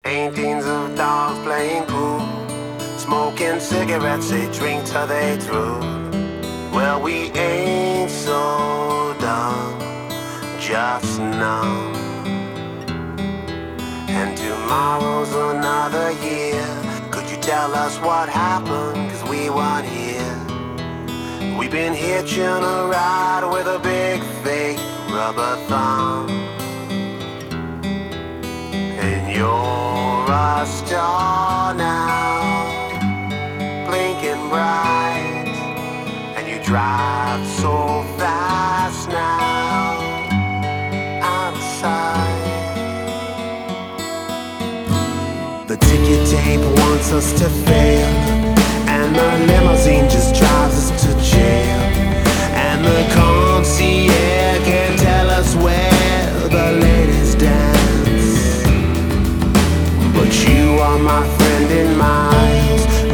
Paintings of dogs playing pool, smoking cigarettes, they drink till they through. Well, we ain't so dumb, just numb. And tomorrow's another year. Could you tell us what happened? 'Cause we weren't here. We've been hitching a ride with a big fake rubber thumb. And you're a star now, blinking bright. And you drive so fast now, out of sight. The ticket tape wants us to fail, and the limousine just drives us to jail. And the concierge can't tell us where the ladies dance. But you are my friend in mine,